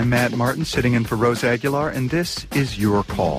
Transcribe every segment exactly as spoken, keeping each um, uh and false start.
I'm Matt Martin, sitting in for Rose Aguilar, and this is Your Call.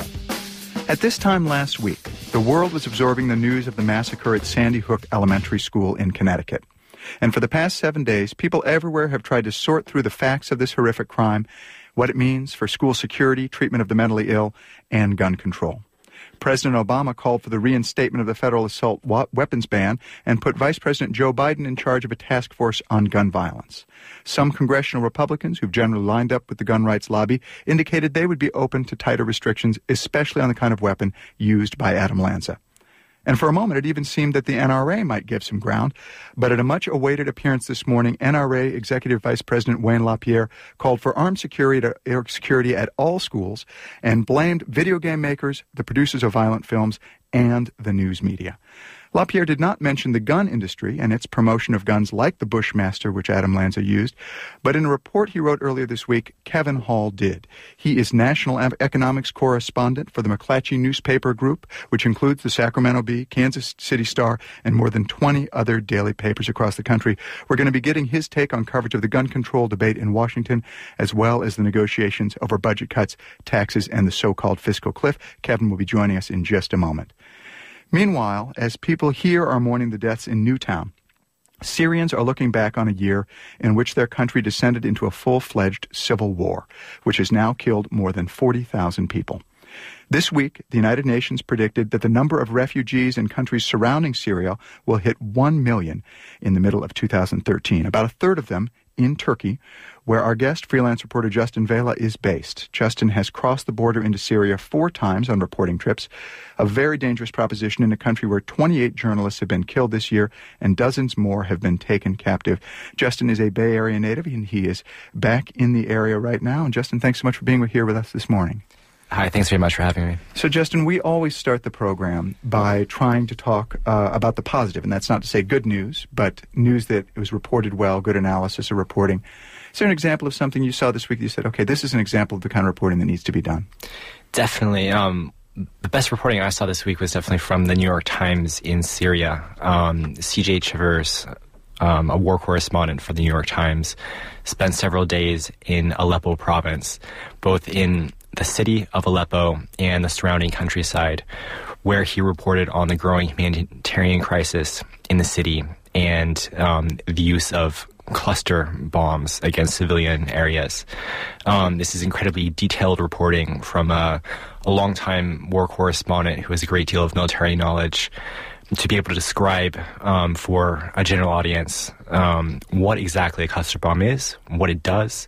At this time last week, the world was absorbing the news of the massacre at Sandy Hook Elementary School in Connecticut. And for the past seven days, people everywhere have tried to sort through the facts of this horrific crime, what it means for school security, treatment of the mentally ill, and gun control. President Obama called for the reinstatement of the federal assault wa- weapons ban and put Vice President Joe Biden in charge of a task force on gun violence. Some congressional Republicans, who've generally lined up with the gun rights lobby, indicated they would be open to tighter restrictions, especially on the kind of weapon used by Adam Lanza. And for a moment, it even seemed that the N R A might give some ground. But at a much-awaited appearance this morning, N R A Executive Vice President Wayne LaPierre called for armed security, to, security at all schools and blamed video game makers, the producers of violent films, and the news media. LaPierre did not mention the gun industry and its promotion of guns like the Bushmaster, which Adam Lanza used, but in a report he wrote earlier this week, Kevin Hall did. He is national economics correspondent for the McClatchy newspaper group, which includes the Sacramento Bee, Kansas City Star, and more than twenty other daily papers across the country. We're going to be getting his take on coverage of the gun control debate in Washington, as well as the negotiations over budget cuts, taxes, and the so-called fiscal cliff. Kevin will be joining us in just a moment. Meanwhile, as people here are mourning the deaths in Newtown, Syrians are looking back on a year in which their country descended into a full-fledged civil war, which has now killed more than forty thousand people. This week, the United Nations predicted that the number of refugees in countries surrounding Syria will hit one million in the middle of two thousand thirteen, about a third of them in Turkey, where our guest, freelance reporter Justin Vela, is based. Justin has crossed the border into Syria four times on reporting trips, a very dangerous proposition in a country where twenty-eight journalists have been killed this year and dozens more have been taken captive. Justin is a Bay Area native, and he is back in the area right now. And Justin, thanks so much for being here with us this morning. Hi, thanks very much for having me. So, Justin, we always start the program by trying to talk uh, about the positive, and that's not to say good news, but news that was reported well, good analysis or reporting. Is there an example of something you saw this week that you said, okay, this is an example of the kind of reporting that needs to be done? Definitely. Um, the best reporting I saw this week was definitely from the New York Times in Syria. Um, C J Chivers, um, a war correspondent for the New York Times, spent several days in Aleppo province, both in the city of Aleppo and the surrounding countryside, where he reported on the growing humanitarian crisis in the city and um, the use of cluster bombs against civilian areas. Um, this is incredibly detailed reporting from a, a longtime war correspondent who has a great deal of military knowledge, to be able to describe um, for a general audience um, what exactly a cluster bomb is, what it does,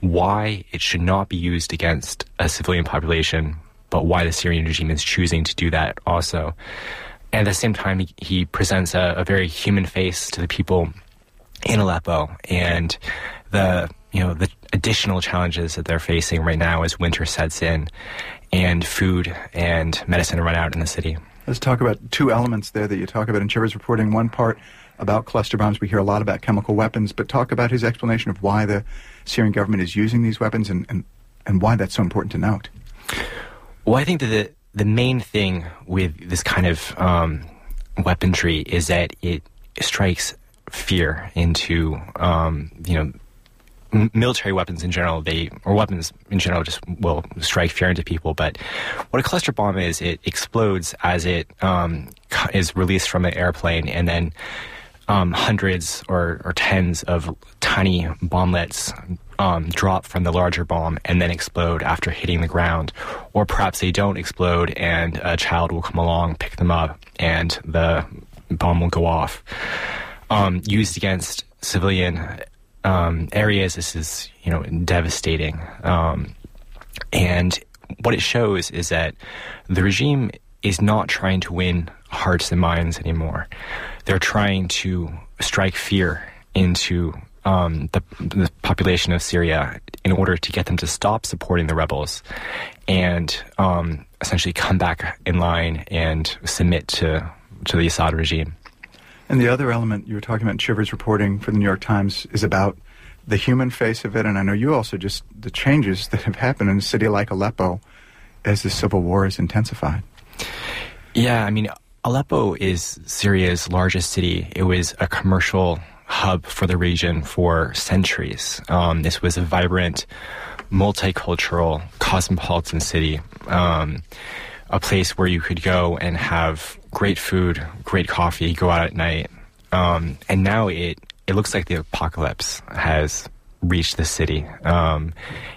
why it should not be used against a civilian population, but why the Syrian regime is choosing to do that also. And at the same time, he, he presents a, a very human face to the people in Aleppo and the you know the additional challenges that they're facing right now as winter sets in and food and medicine run out in the city. Let's talk about two elements there that you talk about in Chivers reporting. One part about cluster bombs. We hear a lot about chemical weapons, but talk about his explanation of why the Syrian government is using these weapons and, and, and why that's so important to note. Well, I think that the, the main thing with this kind of um, weaponry is that it strikes fear into, um, you know, military weapons in general, they or weapons in general just will strike fear into people. But what a cluster bomb is, it explodes as it um, is released from an airplane, and then um, hundreds or, or tens of tiny bomblets um, drop from the larger bomb and then explode after hitting the ground. Or perhaps they don't explode and a child will come along, pick them up, and the bomb will go off. Um, used against civilian Um, areas, this is, you know, devastating. Um, and what it shows is that the regime is not trying to win hearts and minds anymore. They're trying to strike fear into um, the, the population of Syria in order to get them to stop supporting the rebels and um, essentially come back in line and submit to, to the Assad regime. And the other element you were talking about in Chivers reporting for the New York Times is about the human face of it, and I know you also just the changes that have happened in a city like Aleppo as the civil war has intensified. Yeah, I mean, Aleppo is Syria's largest city. It was a commercial hub for the region for centuries. Um, this was a vibrant multicultural, cosmopolitan city, um, a place where you could go and have great food, great coffee, go out at night. Um, and now it, it looks like the apocalypse has reached the city. Um,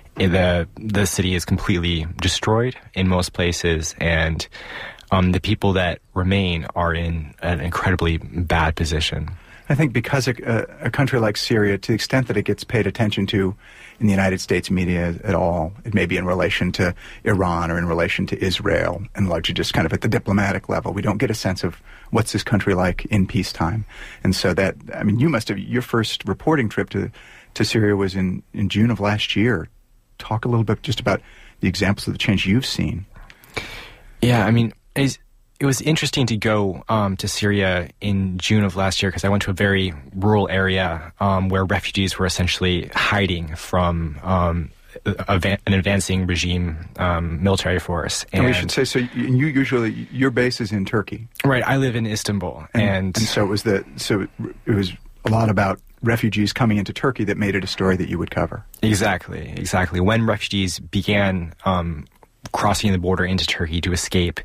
the the city is completely destroyed in most places, and um, the people that remain are in an incredibly bad position. I think because a, a country like Syria, to the extent that it gets paid attention to in the United States media at all, it may be in relation to Iran or in relation to Israel, and largely just kind of at the diplomatic level. We don't get a sense of what's this country like in peacetime. And so that, I mean, you must have, your first reporting trip to, to Syria was in, in June of last year. Talk a little bit just about the examples of the change you've seen. Yeah, I mean, it's, it was interesting to go um, to Syria in June of last year because I went to a very rural area um, where refugees were essentially hiding from um, a, an advancing regime um, military force. And, and we should say, so you usually, your base is in Turkey. Right, I live in Istanbul. And, and, and so it was the, so it was a lot about refugees coming into Turkey that made it a story that you would cover. Exactly, exactly. When refugees began um, crossing the border into Turkey to escape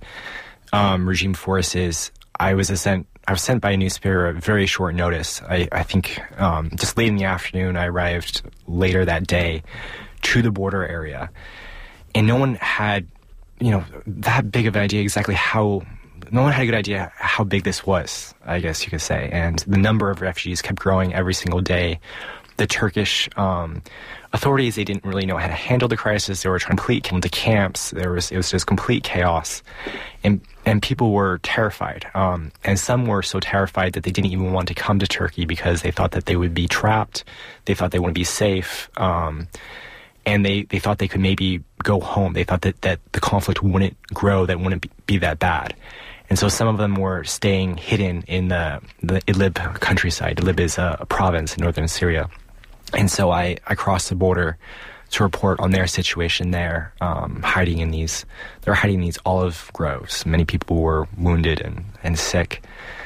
Um, regime forces, I was sent. I was sent by a newspaper at very short notice. I, I think um, just late in the afternoon, I arrived later that day to the border area, and no one had, you know, that big of an idea exactly how. No one had a good idea how big this was, I guess you could say, and the number of refugees kept growing every single day. The Turkish um, authorities, they didn't really know how to handle the crisis. They were trying to complete into camps. There was it was just complete chaos, and and people were terrified. Um, and some were so terrified that they didn't even want to come to Turkey because they thought that they would be trapped. They thought they wouldn't be safe, um, and they, they thought they could maybe go home. They thought that, that the conflict wouldn't grow, that wouldn't be, be that bad. And so some of them were staying hidden in the, the Idlib countryside. Idlib is a, a province in northern Syria. And so I, I crossed the border to report on their situation there, um, hiding in these, they were hiding in these olive groves. Many people were wounded and, and sick.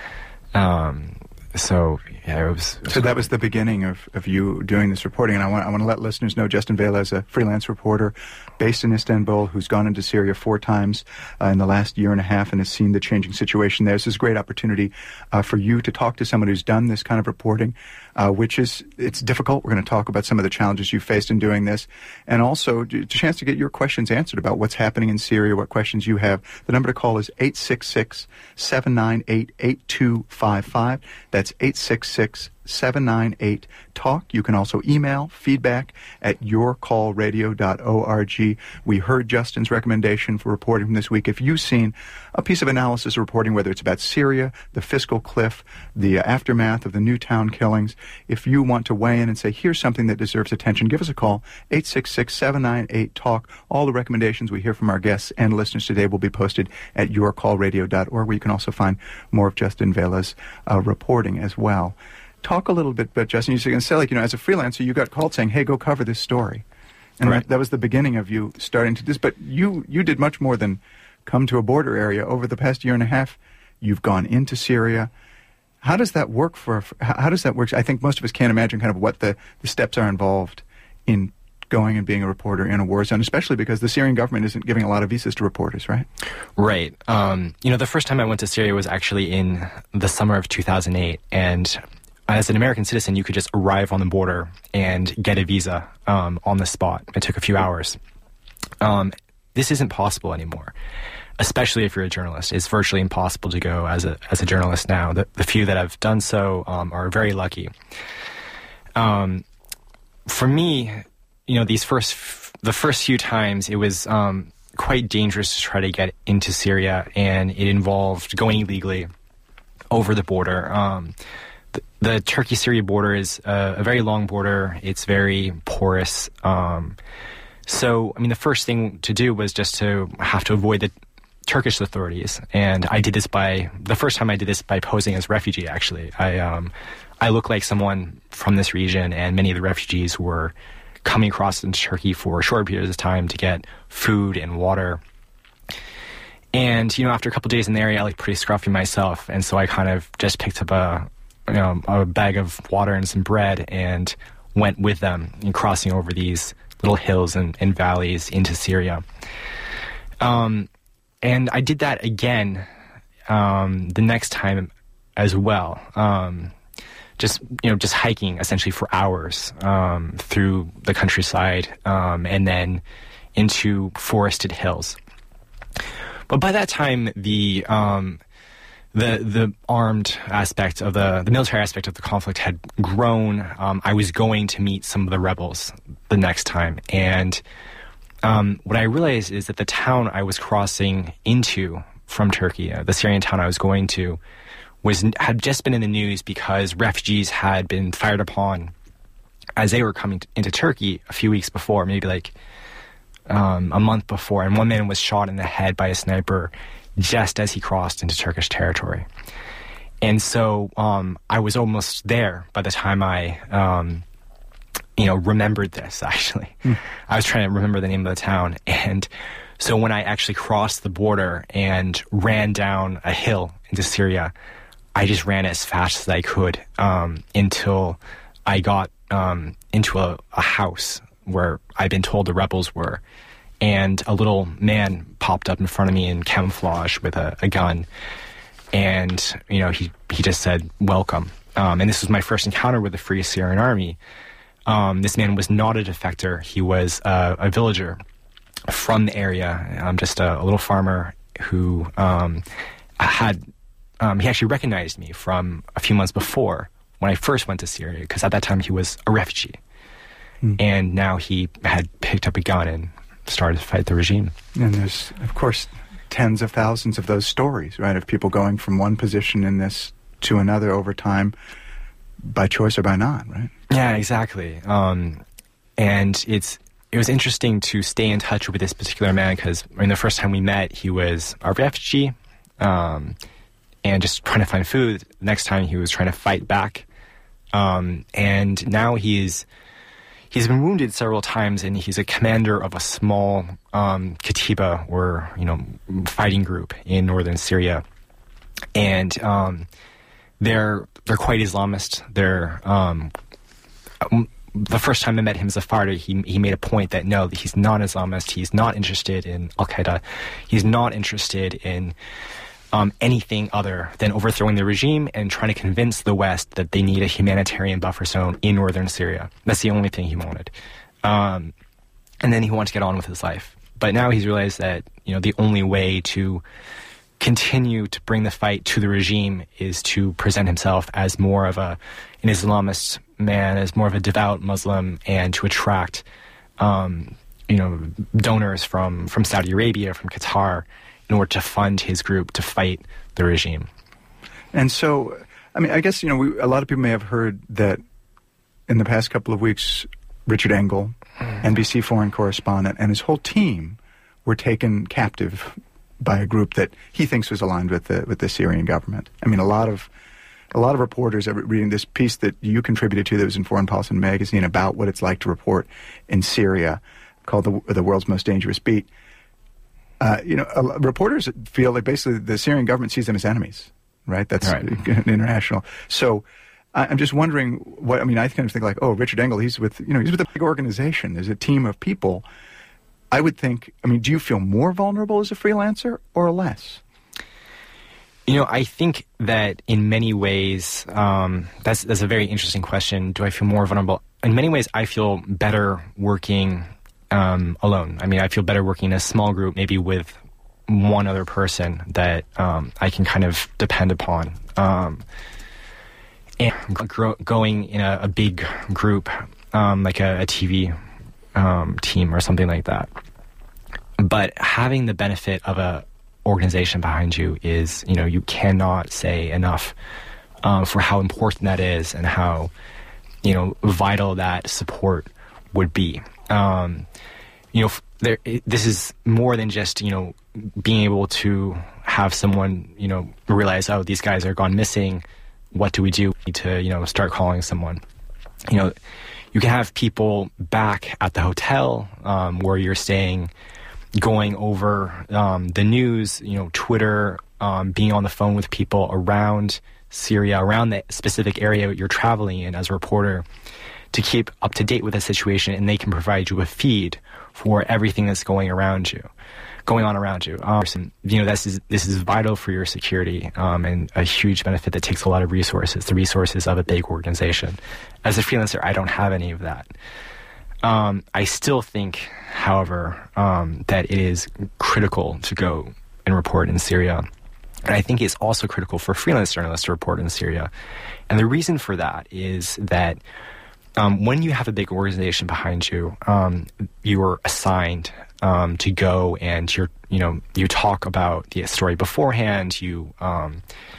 Um, so, yeah, it was... It was so that was the beginning of, of you doing this reporting, and I want, I want to let listeners know Justin Vela is a freelance reporter based in Istanbul who's gone into Syria four times uh, in the last year and a half and has seen the changing situation there. This is a great opportunity uh, for you to talk to someone who's done this kind of reporting, uh, which is, it's difficult. We're going to talk about some of the challenges you faced in doing this, and also a chance to get your questions answered about what's happening in Syria, what questions you have. The number to call is eight six six, seven nine eight, eight two five five. That's eight six six, seven nine eight, talk. You can also email feedback at your call radio dot org. We heard Justin's recommendation for reporting from this week. If you've seen a piece of analysis or reporting, whether it's about Syria, the fiscal cliff, the uh, aftermath of the Newtown killings, if you want to weigh in and say, here's something that deserves attention, give us a call, eight six six, seven nine eight, talk. All the recommendations we hear from our guests and listeners today will be posted at your call radio dot org, where you can also find more of Justin Vela's uh, reporting as well. Talk a little bit about, Justin, you're going to say, like, you know, as a freelancer, you got called saying, hey, go cover this story. And right. that, that was the beginning of you starting to do this. But you, you did much more than come to a border area. Over the past year and a half, you've gone into Syria. How does that work for, how does that work? I think most of us can't imagine kind of what the, the steps are involved in going and being a reporter in a war zone, especially because the Syrian government isn't giving a lot of visas to reporters, right? Right. Um, you know, the first time I went to Syria was actually in the summer of two thousand eight, and as an American citizen, you could just arrive on the border and get a visa um, on the spot. It took a few hours. Um, this isn't possible anymore, especially if you're a journalist. It's virtually impossible to go as a as a journalist now. The, the few that have done so um, are very lucky. Um, for me, you know, these first f- the first few times, it was um, quite dangerous to try to get into Syria, and it involved going illegally over the border. Um, The, the Turkey-Syria border is a, a very long border. It's very porous. Um, so, I mean, the first thing to do was just to have to avoid the Turkish authorities. And I did this by, the first time I did this by posing as refugee, actually. I, um, I look like someone from this region, and many of the refugees were coming across into Turkey for short periods of time to get food and water. And, you know, after a couple of days in the area, I looked pretty scruffy myself. And so I kind of just picked up a, you know, a bag of water and some bread and went with them and crossing over these little hills and, and valleys into Syria. Um, and I did that again um, the next time as well. Um, just you know, just hiking essentially for hours um, through the countryside um, and then into forested hills. But by that time, the um, the the armed aspect of the the military aspect of the conflict had grown. Um, I was going to meet some of the rebels the next time, and um, what I realized is that the town I was crossing into from Turkey, uh, the Syrian town I was going to, was had just been in the news because refugees had been fired upon as they were coming t- into Turkey a few weeks before, maybe like um, a month before, and one man was shot in the head by a sniper just as he crossed into Turkish territory. And so um, I was almost there by the time I, um, you know, remembered this, actually. Mm. I was trying to remember the name of the town, and so when I actually crossed the border and ran down a hill into Syria, I just ran as fast as I could um, until I got um, into a, a house where I'd been told the rebels were. And a little man popped up in front of me in camouflage with a, a gun. And, you know, he, he just said, welcome. Um, and this was my first encounter with the Free Syrian Army. Um, this man was not a defector. He was uh, a villager from the area, um, just a, a little farmer who um, had... Um, he actually recognized me from a few months before when I first went to Syria, because at that time he was a refugee. Mm. And now he had picked up a gun and started to fight the regime. And there's, of course, tens of thousands of those stories, right, of people going from one position in this to another over time by choice or by not, right? Yeah, exactly. Um, and it's it was interesting to stay in touch with this particular man because, I mean, the first time we met, he was a refugee, um, and just trying to find food. The next time he was trying to fight back. Um, and now he's he's been wounded several times, and he's a commander of a small um, katiba, or, you know, fighting group in northern Syria. And um, they're they're quite Islamist. They're um, the first time I met him as a fighter, he he made a point that no, he's not Islamist. He's not interested in Al-Qaeda. He's not interested in Um, anything other than overthrowing the regime and trying to convince the West that they need a humanitarian buffer zone in northern Syria. That's the only thing he wanted. Um, and then he wanted to get on with his life. But now he's realized that, you know, the only way to continue to bring the fight to the regime is to present himself as more of a an Islamist man, as more of a devout Muslim, and to attract, um, you know, donors from, from Saudi Arabia, from Qatar, in order to fund his group to fight the regime. And so, I mean, I guess, you know, we, a lot of people may have heard that in the past couple of weeks, Richard Engel, mm. N B C foreign correspondent, and his whole team were taken captive by a group that he thinks was aligned with the with the Syrian government. I mean, a lot of a lot of reporters are reading this piece that you contributed to that was in Foreign Policy magazine about what it's like to report in Syria, called the, the World's Most Dangerous Beat. Uh, you know, uh, reporters feel like basically the Syrian government sees them as enemies, right? That's right. International. So I, I'm just wondering what, I mean, I kind of think like, oh, Richard Engel, he's with, you know, he's with a big organization. There's a team of people. I would think, I mean, do you feel more vulnerable as a freelancer or less? You know, I think that in many ways, um, that's, that's a very interesting question. Do I feel more vulnerable? In many ways, I feel better working Um, alone. I mean, I feel better working in a small group, maybe with one other person that um, I can kind of depend upon. Um, and gro- going in a, a big group, um, like a, a T V um, team or something like that. But having the benefit of a organization behind you is, you know, you cannot say enough um, for how important that is and how, you know, vital that support would be. Um, you know, there, it, this is more than just, you know, being able to have someone, you know, realize, oh, these guys are gone missing. What do we do? We need to, you know, start calling someone. You know, you can have people back at the hotel um, where you're staying, going over um, the news, you know, Twitter, um, being on the phone with people around Syria, around the specific area you're traveling in as a reporter, to keep up to date with the situation, and they can provide you a feed for everything that's going around you, going on around you. Um, and, you know, this is this is vital for your security, um, and a huge benefit that takes a lot of resources, the resources of a big organization. As a freelancer, I don't have any of that. Um, I still think, however, um, that it is critical to go and report in Syria. And I think it's also critical for freelance journalists to report in Syria. And the reason for that is that um, when you have a big organization behind you, um, you are assigned um, to go and you're, you know, you talk about the story beforehand. You, um,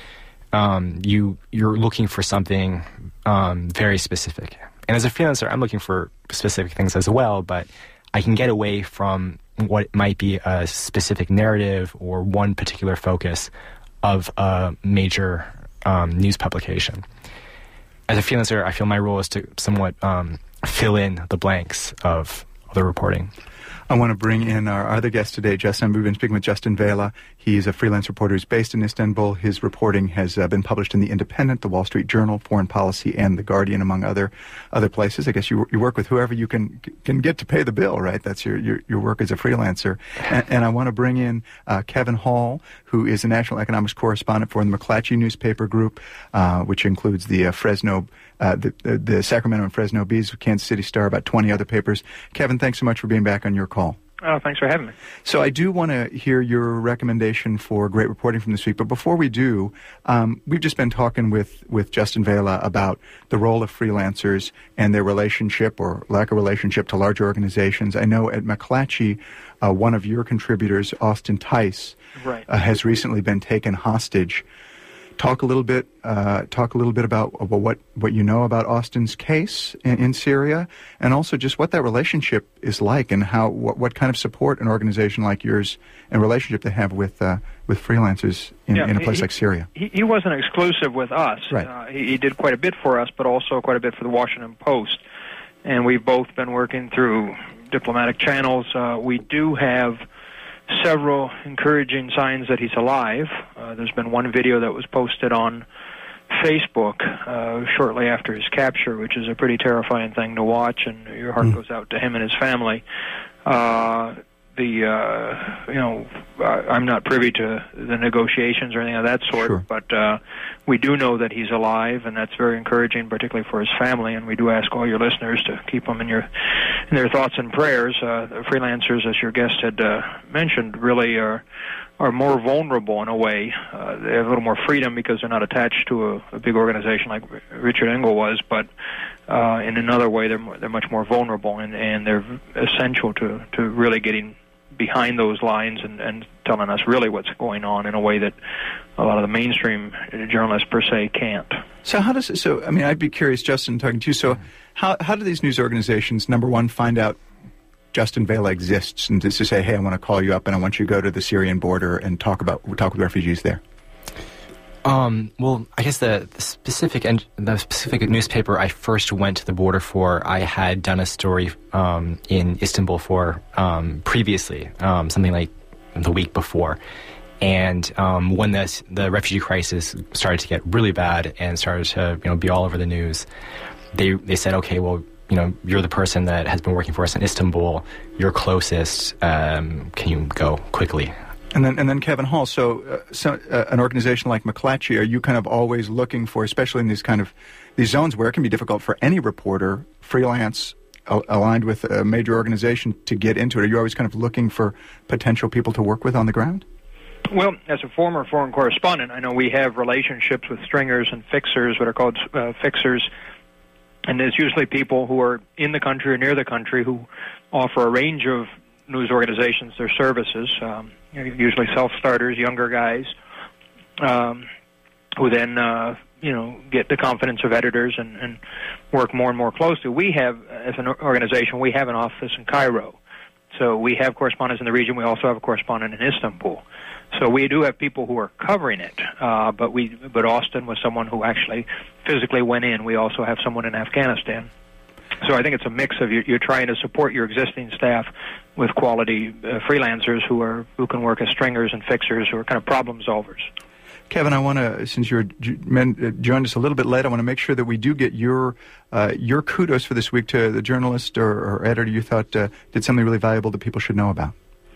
um, you, you're looking for something um, very specific. And as a freelancer, I'm looking for specific things as well, but I can get away from what might be a specific narrative or one particular focus of a major um, news publication. As a freelancer, I feel my role is to somewhat um, fill in the blanks of the reporting. I want to bring in our other guest today, Justin. We've been speaking with Justin Vela. He's a freelance reporter who's based in Istanbul. His reporting has uh, been published in The Independent, The Wall Street Journal, Foreign Policy, and The Guardian, among other other places. I guess you you work with whoever you can can get to pay the bill, right? That's your your, your work as a freelancer. And, and I want to bring in uh, Kevin Hall, who is a national economics correspondent for the McClatchy newspaper group, uh, which includes the uh, Fresno, uh, the, the the Sacramento and Fresno Bees, Kansas City Star, about twenty other papers. Kevin, thanks so much for being back on your call. Oh, thanks for having me. So I do want to hear your recommendation for great reporting from this week. But before we do, um, we've just been talking with, with Justin Vela about the role of freelancers and their relationship or lack of relationship to larger organizations. I know at McClatchy, uh, one of your contributors, Austin Tice, right. uh, has recently been taken hostage. Talk a little bit. Uh, talk a little bit about, about what, what you know about Austin's case in, in Syria, and also just what that relationship is like, and how what, what kind of support an organization like yours and relationship they have with uh, with freelancers in, yeah, in a place he, like Syria. He, he wasn't exclusive with us. Right. Uh, he, he did quite a bit for us, but also quite a bit for the Washington Post, and we've both been working through diplomatic channels. Uh, we do have several encouraging signs that he's alive. Uh, there's been one video that was posted on Facebook uh, shortly after his capture, which is a pretty terrifying thing to watch, and your heart mm. goes out to him and his family. Uh, the uh, you know, I'm not privy to the negotiations or anything of that sort, sure. but uh, we do know that he's alive, and that's very encouraging, particularly for his family. And we do ask all your listeners to keep him in your in their thoughts and prayers. Uh, the freelancers, as your guest had uh, mentioned, really are are more vulnerable in a way. Uh, they have a little more freedom because they're not attached to a, a big organization like Richard Engel was, but uh, in another way, they're more, they're much more vulnerable, and, and they're essential to to really getting behind those lines and, and telling us really what's going on in a way that a lot of the mainstream journalists per se can't. So how does so? I mean, I'd be curious, Justin, talking to you. So how how do these news organizations, number one, find out Justin Vela exists, and just to say, hey, I want to call you up and I want you to go to the Syrian border and talk about talk with refugees there? Um, well, I guess the, the specific and the specific newspaper I first went to the border for, I had done a story um, in Istanbul for um, previously, um, something like the week before. And um, when this, the refugee crisis started to get really bad and started to you know be all over the news, they they said, okay, well, you know, you're the person that has been working for us in Istanbul. You're closest. Um, can you go quickly? And then, and then Kevin Hall. So, uh, so uh, an organization like McClatchy, are you kind of always looking for, especially in these kind of these zones where it can be difficult for any reporter, freelance, uh, aligned with a major organization, to get into it? Are you always kind of looking for potential people to work with on the ground? Well, as a former foreign correspondent, I know we have relationships with stringers and fixers, what are called uh, fixers. And there's usually people who are in the country or near the country who offer a range of news organizations their services, um, usually self-starters, younger guys, um, who then, uh, you know, get the confidence of editors and, and work more and more closely. We have, as an organization, we have an office in Cairo. So we have correspondents in the region. We also have a correspondent in Istanbul. So we do have people who are covering it, uh, but we, but Austin was someone who actually physically went in. We also have someone in Afghanistan. So I think it's a mix of you're, you're trying to support your existing staff with quality uh, freelancers who are who can work as stringers and fixers who are kind of problem solvers. Kevin, I want to, since you joined us a little bit late, I want to make sure that we do get your uh, your kudos for this week to the journalist or, or editor you thought uh, did something really valuable that people should know about.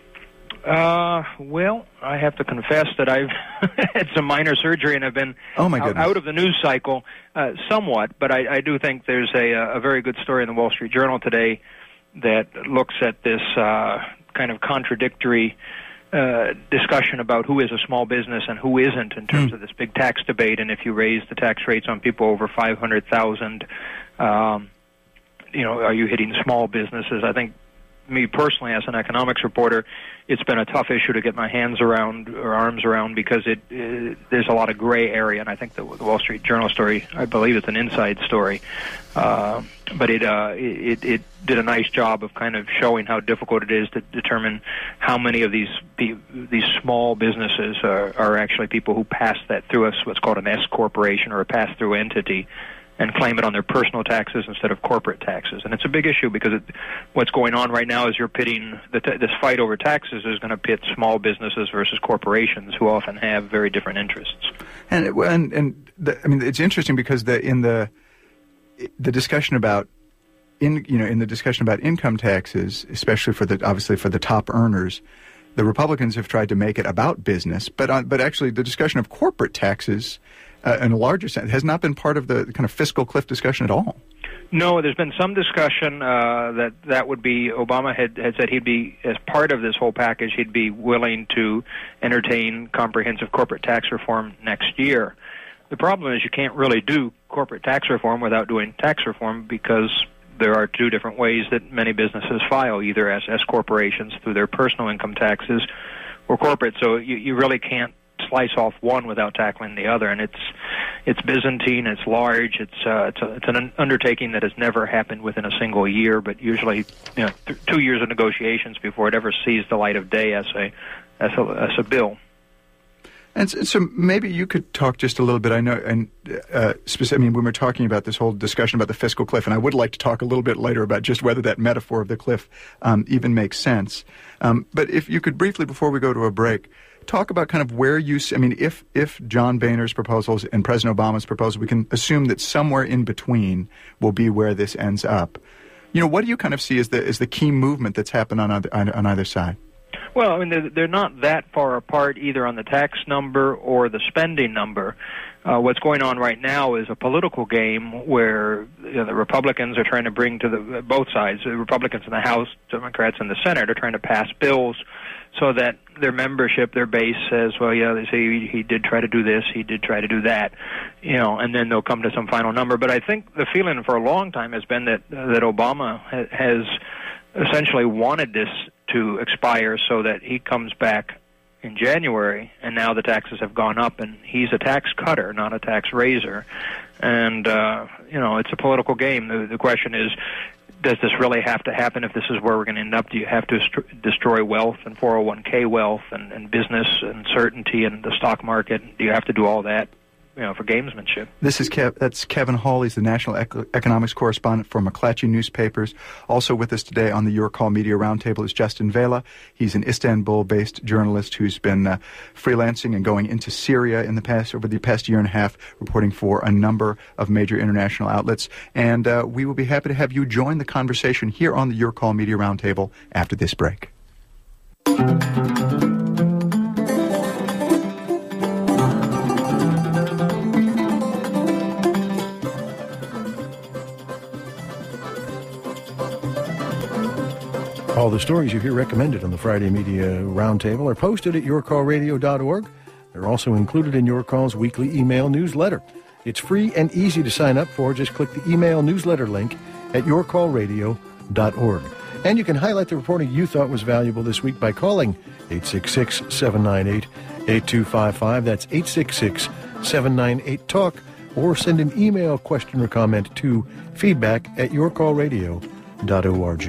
Uh, well, I have to confess that I've had some minor surgery and have been oh my out, out of the news cycle uh, somewhat, but I, I do think there's a, a very good story in the Wall Street Journal today that looks at this uh, kind of contradictory uh, discussion about who is a small business and who isn't in terms mm. of this big tax debate, and if you raise the tax rates on people over five hundred thousand dollars, um, you know, are you hitting small businesses? I think me personally, as an economics reporter, it's been a tough issue to get my hands around or arms around because it, it there's a lot of gray area, and I think the, the Wall Street Journal story, I believe it's an inside story, uh, but it, uh, it it did a nice job of kind of showing how difficult it is to determine how many of these these small businesses are, are actually people who pass that through us, what's called an S corporation or a pass-through entity, and claim it on their personal taxes instead of corporate taxes. And it's a big issue because it, what's going on right now is you're pitting, the t- this fight over taxes is going to pit small businesses versus corporations who often have very different interests. And and, and the, I mean, it's interesting because the in the the discussion about in you know in the discussion about income taxes, especially for the obviously for the top earners, the Republicans have tried to make it about business, but on, but actually the discussion of corporate taxes, Uh, in a larger sense, has not been part of the kind of fiscal cliff discussion at all. No, there's been some discussion uh, that that would be, Obama had, had said he'd be, as part of this whole package, he'd be willing to entertain comprehensive corporate tax reform next year. The problem is you can't really do corporate tax reform without doing tax reform because there are two different ways that many businesses file, either as S corporations through their personal income taxes or corporate. So you, you really can't slice off one without tackling the other, and it's it's Byzantine, it's large, it's uh, it's, a, it's an undertaking that has never happened within a single year, but usually you know th- two years of negotiations before it ever sees the light of day as a as a, as a bill. And so, so maybe you could talk just a little bit. I know, and uh, specific, I mean, when we're talking about this whole discussion about the fiscal cliff, and I would like to talk a little bit later about just whether that metaphor of the cliff um, even makes sense. Um, but if you could briefly, before we go to a break, talk about kind of where you see, I mean, if if John Boehner's proposals and President Obama's proposal, we can assume that somewhere in between will be where this ends up. You know, what do you kind of see as the as the key movement that's happened on either, on, on either side? Well, I mean, they're, they're not that far apart either on the tax number or the spending number. Uh, what's going on right now is a political game where you know, the Republicans are trying to bring to the both sides, the Republicans in the House, Democrats in the Senate, are trying to pass bills so that their membership, their base says, well, yeah, they say he, he did try to do this, he did try to do that, you know, and then they'll come to some final number. But I think the feeling for a long time has been that uh, that Obama ha- has essentially wanted this to expire so that he comes back in January, and now the taxes have gone up, and he's a tax cutter, not a tax raiser. And, uh, you know, it's a political game. The, the question is, does this really have to happen if this is where we're going to end up? Do you have to st- destroy wealth and four oh one k wealth and, and business and certainty and the stock market? Do you have to do all that, you know, for gamesmanship? This is Kev- that's Kevin Hall. He's the national ec- economics correspondent for McClatchy Newspapers. Also with us today on the Your Call Media Roundtable is Justin Vela. He's an Istanbul-based journalist who's been uh, freelancing and going into Syria in the past over the past year and a half, reporting for a number of major international outlets. And uh, we will be happy to have you join the conversation here on the Your Call Media Roundtable after this break. All the stories you hear recommended on the Friday Media Roundtable are posted at your call radio dot org. They're also included in Your Call's weekly email newsletter. It's free and easy to sign up for. Just click the email newsletter link at your call radio dot org. And you can highlight the reporting you thought was valuable this week by calling eight six six, seven nine eight, eight two five five. That's eight six six, seven nine eight, talk. Or send an email question or comment to feedback at your call radio dot org.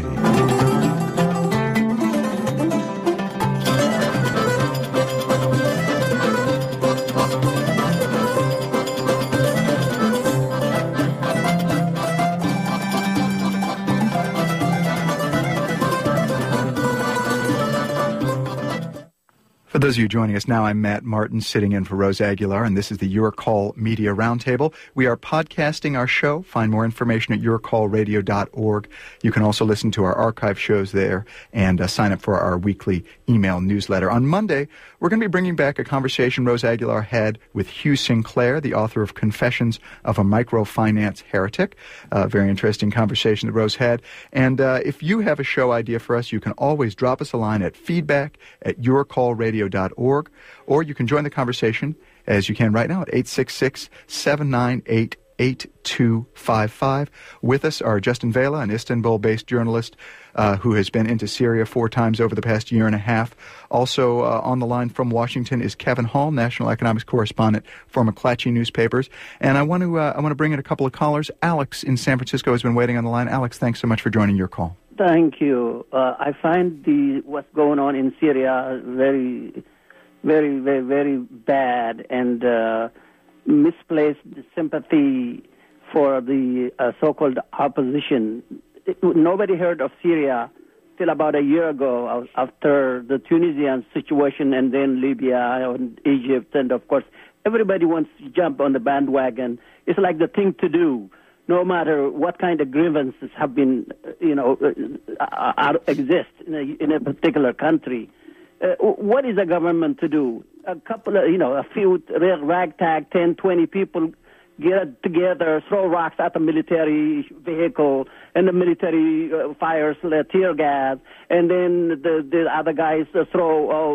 For For those of you joining us now, I'm Matt Martin, sitting in for Rose Aguilar, and this is the Your Call Media Roundtable. We are podcasting our show. Find more information at your call radio dot org. You can also listen to our archive shows there and uh, sign up for our weekly email newsletter. On Monday, we're going to be bringing back a conversation Rose Aguilar had with Hugh Sinclair, the author of Confessions of a Microfinance Heretic. A very interesting conversation that Rose had. And uh, if you have a show idea for us, you can always drop us a line at feedback at your call radio dot org, or you can join the conversation as you can right now at eight six six, seven nine eight, eight two five five. With us are Justin Vela, an Istanbul-based journalist uh, who has been into Syria four times over the past year and a half. Also uh, on the line from Washington is Kevin Hall, national economics correspondent for McClatchy Newspapers. And I want to uh, I want to bring in a couple of callers. Alex in San Francisco has been waiting on the line. Alex, thanks so much for joining Your Call. Thank you. Uh, I find the what's going on in Syria very, very, very, very bad, and uh, misplaced sympathy for the uh, so-called opposition. It, nobody heard of Syria till about a year ago, after the Tunisian situation, and then Libya and Egypt, and of course everybody wants to jump on the bandwagon. It's like the thing to do, no matter what kind of grievances have been, you know, uh, uh, exist in a, in a particular country. Uh, what is a government to do? A couple of, you know, a few ragtag, ten, twenty people get together, throw rocks at the military vehicle, and the military uh, fires uh, tear gas, and then the, the other guys uh, throw,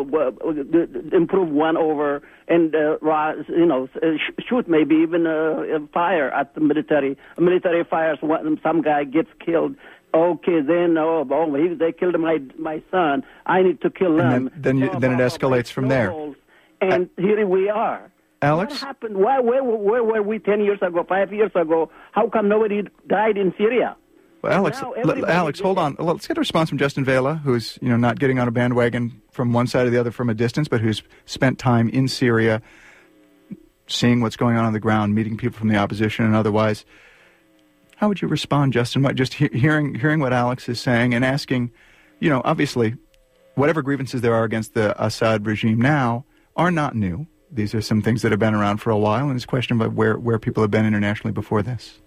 uh, improve one over, and, uh, you know, shoot maybe even uh, fire at the military. Military fires, some guy gets killed. Okay, then, oh, oh he, they killed my my son. I need to kill them. And then, then, you, then it escalates from there. And uh, here we are. Alex? What happened? Why, where, where were we ten years ago, five years ago? How come nobody died in Syria? Well, Alex, l- Alex, hold on. Let's get a response from Justin Vela, who's, you know, not getting on a bandwagon from one side or the other from a distance, but who's spent time in Syria, seeing what's going on on the ground, meeting people from the opposition and otherwise. How would you respond, Justin? What, just he- hearing hearing what Alex is saying and asking, you know, obviously, whatever grievances there are against the Assad regime now are not new. These are some things that have been around for a while, and it's a question about where, where people have been internationally before this.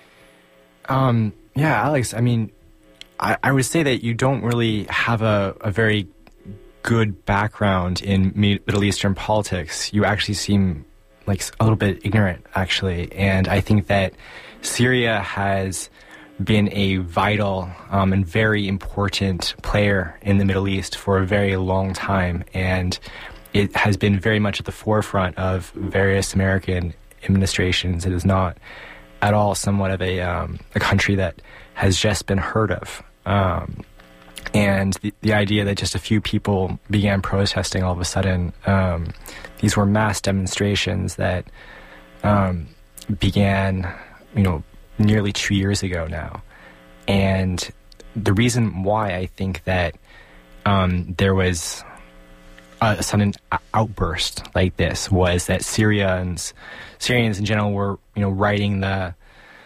Um, yeah, Alex, I mean, I, I would say that you don't really have a, a very good background in Middle Eastern politics. You actually seem like a little bit ignorant, actually, and I think that Syria has been a vital um, and very important player in the Middle East for a very long time, and it has been very much at the forefront of various American administrations. It is not at all somewhat of a, um, a country that has just been heard of. Um, and the, the idea that just a few people began protesting all of a sudden, um, these were mass demonstrations that um, began, you know, nearly two years ago now. And the reason why I think that um, there was a sudden outburst like this was that Syrians, Syrians in general, were, you know, riding the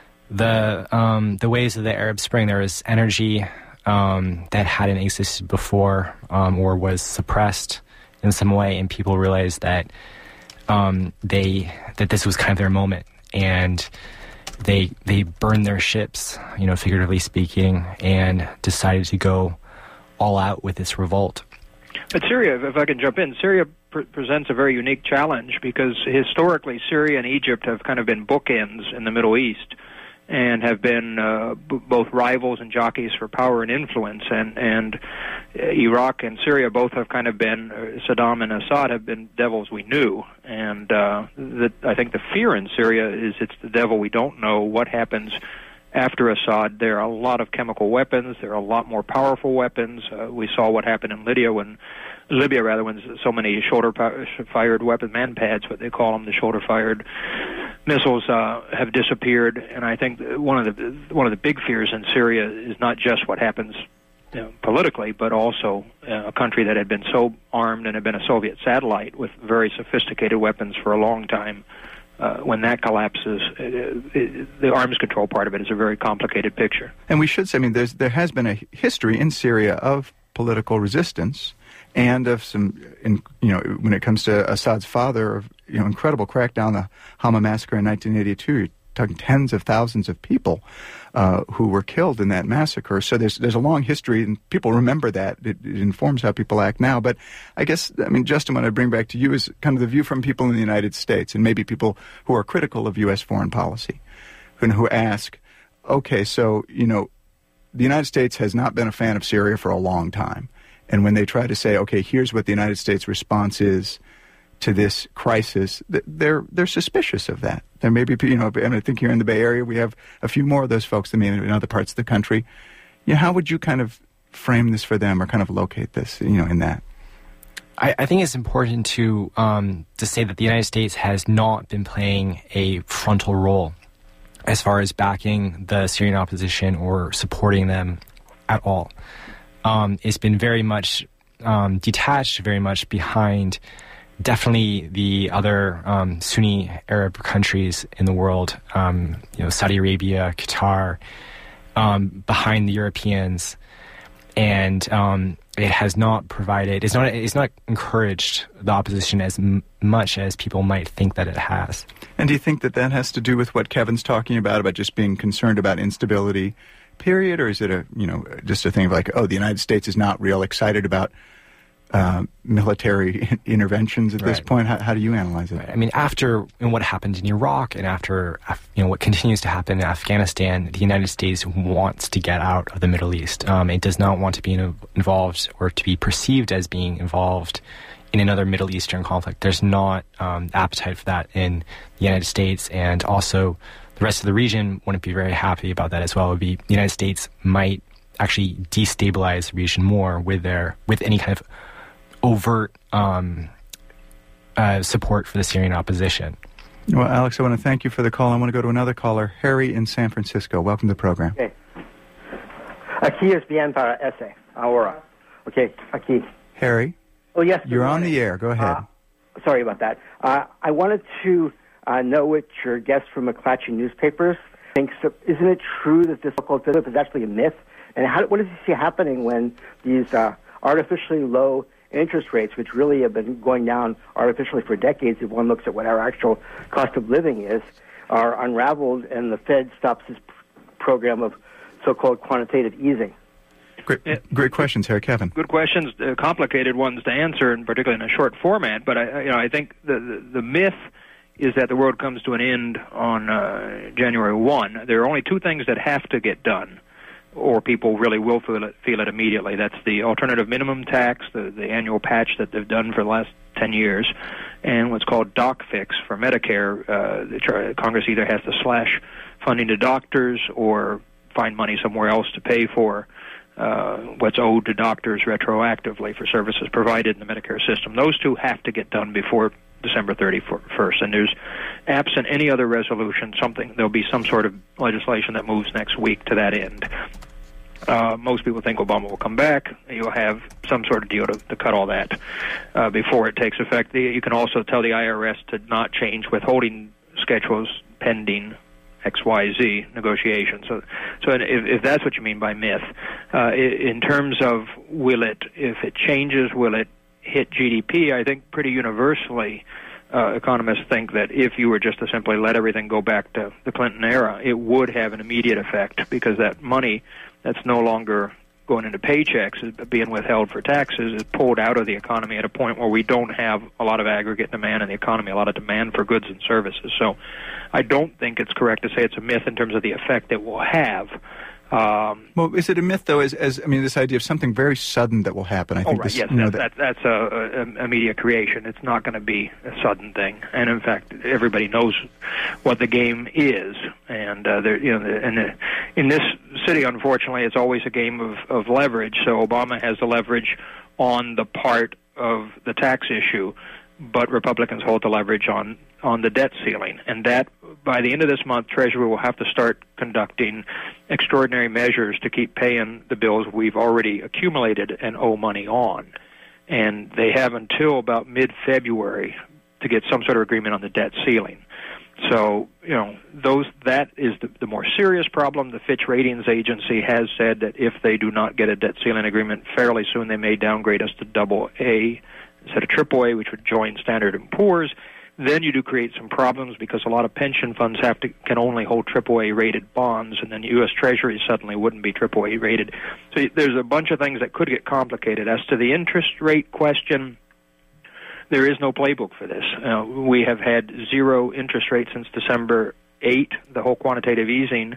the um, the waves of the Arab Spring. There was energy um, that hadn't existed before, um, or was suppressed in some way, and people realized that um, they that this was kind of their moment, and they they burned their ships, you know, figuratively speaking, and decided to go all out with this revolt. But Syria, if I can jump in, Syria pr- presents a very unique challenge because historically Syria and Egypt have kind of been bookends in the Middle East and have been uh, b- both rivals and jockeys for power and influence. And, and uh, Iraq and Syria both have kind of been, uh, Saddam and Assad have been devils we knew. And uh, the, I think the fear in Syria is it's the devil we don't know. What happens after Assad? There are a lot of chemical weapons. There are a lot more powerful weapons. Uh, we saw what happened in Libya when, Libya rather, when so many shoulder-fired weapon manpads, what they call them, the shoulder-fired missiles, uh, have disappeared. And I think one of the one of the big fears in Syria is not just what happens, you know, politically, but also uh, a country that had been so armed and had been a Soviet satellite with very sophisticated weapons for a long time. Uh, when that collapses, it, it, the arms control part of it is a very complicated picture. And we should say, I mean, there's, there has been a history in Syria of political resistance, and of some, in, you know, when it comes to Assad's father, of, you know, incredible crackdown, the Hama massacre in nineteen eighty-two. You're talking tens of thousands of people uh, who were killed in that massacre. So there's there's a long history, and people remember that. It, it informs how people act now. But I guess, I mean, Justin, what I bring back to you is kind of the view from people in the United States, and maybe people who are critical of U S foreign policy, and who ask, okay, so, you know, the United States has not been a fan of Syria for a long time. And when they try to say, okay, here's what the United States response is to this crisis, they're they're suspicious of that. There may be, you know, and I think here in the Bay Area we have a few more of those folks than maybe in other parts of the country. You know, how would you kind of frame this for them, or kind of locate this, you know, in that? I, I think it's important to um, to say that the United States has not been playing a frontal role as far as backing the Syrian opposition or supporting them at all. Um, it's been very much um, detached, very much behind definitely the other um, Sunni Arab countries in the world, um, you know, Saudi Arabia, Qatar, um, behind the Europeans, and um, it has not provided, it's not, it's not encouraged the opposition as m- much as people might think that it has. And do you think that that has to do with what Kevin's talking about, about just being concerned about instability, period, or is it a, you know, just a thing of like, oh, the United States is not real excited about uh, military interventions at right. this point? How, how do you analyze it? Right. I mean, after you know, what happened in Iraq, and after you know what continues to happen in Afghanistan, the United States wants to get out of the Middle East. Um, it does not want to be in, involved or to be perceived as being involved in another Middle Eastern conflict. There's not um, appetite for that in the United States, and also the rest of the region wouldn't be very happy about that as well. It would be the United States might actually destabilize the region more with their with any kind of overt um, uh, support for the Syrian opposition. Well, Alex, I want to thank you for the call. I want to go to another caller, Harry in San Francisco. Welcome to the program. Okay. Aquí es bien para ese ahora. Okay, aquí. Harry? Oh, yes. You're on the air. Go ahead. Uh, sorry about that. Uh, I wanted to uh, know what your guest from McClatchy Newspapers thinks. Of, isn't it true that this so-called Philip is actually a myth? And how, what does he see happening when these uh, artificially low interest rates, which really have been going down artificially for decades, if one looks at what our actual cost of living is, are unraveled and the Fed stops this pr- program of so-called quantitative easing? Great, great questions, Harry. Kevin. Good questions, uh, complicated ones to answer, and particularly in a short format. But I, you know, I think the, the the myth is that the world comes to an end on uh, January first. There are only two things that have to get done, or people really will feel it, feel it immediately. That's the alternative minimum tax, the, the annual patch that they've done for the last ten years, and what's called Doc Fix for Medicare. Uh, the Congress either has to slash funding to doctors or find money somewhere else to pay for uh, what's owed to doctors retroactively for services provided in the Medicare system. Those two have to get done before December thirty-first, and there's, absent any other resolution, something there'll be some sort of legislation that moves next week to that end. Uh, most people think Obama will come back. You'll have some sort of deal to, to cut all that uh, before it takes effect. The, you can also tell the I R S to not change withholding schedules pending X Y Z negotiations. So, so if, if that's what you mean by myth, uh, in terms of will it, if it changes, will it hit G D P? I think pretty universally, uh, economists think that if you were just to simply let everything go back to the Clinton era, it would have an immediate effect, because that money that's no longer going into paychecks, is being withheld for taxes, is pulled out of the economy at a point where we don't have a lot of aggregate demand in the economy, a lot of demand for goods and services. So I don't think it's correct to say it's a myth in terms of the effect it will have. Um, well, is it a myth, though, as, as, I mean, this idea of something very sudden that will happen? I think oh, right, this, yes, you know, that, that, that's a, a, a media creation. It's not going to be a sudden thing. And, in fact, everybody knows what the game is. And, uh, there, you know, and the, in this city, unfortunately, it's always a game of, of leverage. So Obama has the leverage on the part of the tax issue, but Republicans hold the leverage on, on the debt ceiling. And that, by the end of this month, Treasury will have to start conducting extraordinary measures to keep paying the bills we've already accumulated and owe money on. And they have until about mid-February to get some sort of agreement on the debt ceiling. So, you know, those that is the, the more serious problem. The Fitch Ratings Agency has said that if they do not get a debt ceiling agreement fairly soon, they may downgrade us to double A instead of triple A, which would join Standard and Poor's. Then you do create some problems because a lot of pension funds have to can only hold triple A rated bonds, and then U S Treasury suddenly wouldn't be triple A rated. So there's a bunch of things that could get complicated. As to the interest rate question, there is no playbook for this. Uh, we have had zero interest rate since December eighth. The whole quantitative easing,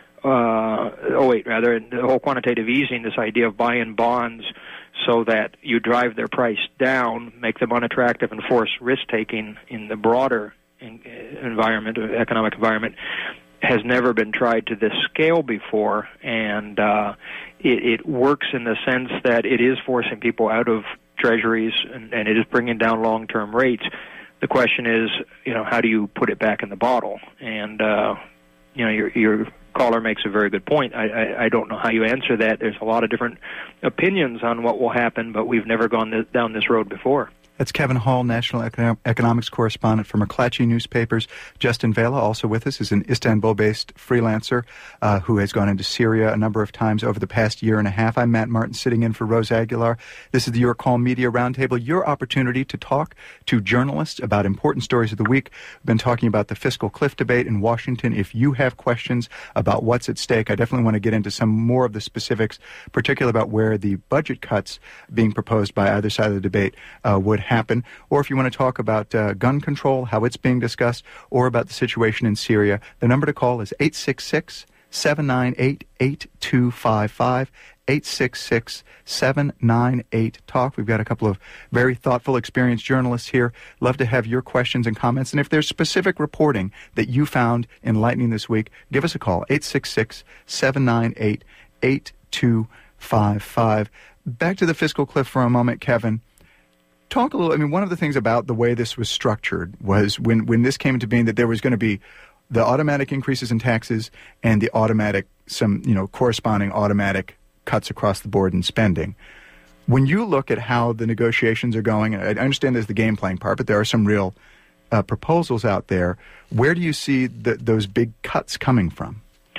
uh, oh wait, rather, the whole quantitative easing, this idea of buying bonds so that you drive their price down, make them unattractive, and force risk-taking in the broader in, uh, environment, or economic environment, has never been tried to this scale before, and uh, it, it works in the sense that it is forcing people out of treasuries, and, and it is bringing down long-term rates. The question is, you know, how do you put it back in the bottle? And, uh, you know, your, your caller makes a very good point. I, I, I don't know how you answer that. There's a lot of different opinions on what will happen, but we've never gone th- down this road before. That's Kevin Hall, National Econo- Economics Correspondent for McClatchy Newspapers. Justin Vela, also with us, is an Istanbul-based freelancer uh, who has gone into Syria a number of times over the past year and a half. I'm Matt Martin, sitting in for Rose Aguilar. This is the Your Call Media Roundtable, your opportunity to talk to journalists about important stories of the week. We've been talking about the fiscal cliff debate in Washington. If you have questions about what's at stake, I definitely want to get into some more of the specifics, particularly about where the budget cuts being proposed by either side of the debate uh, would happen, or if you want to talk about uh, gun control, how it's being discussed, or about the situation in Syria, the number to call is eight six six, seven nine eight, eight two five five, eight six six, seven nine eight, talk. We've got a couple of very thoughtful, experienced journalists here. Love to have your questions and comments, and if there's specific reporting that you found enlightening this week, give us a call, eight six six, seven nine eight, eight two five five. Back to the fiscal cliff for a moment, Kevin. Talk a little, I mean, one of the things about the way this was structured was when, when this came into being that there was going to be the automatic increases in taxes and the automatic, some, you know, corresponding automatic cuts across the board in spending. When you look at how the negotiations are going, and I understand there's the game playing part, but there are some real uh, proposals out there, where do you see the, those big cuts coming from?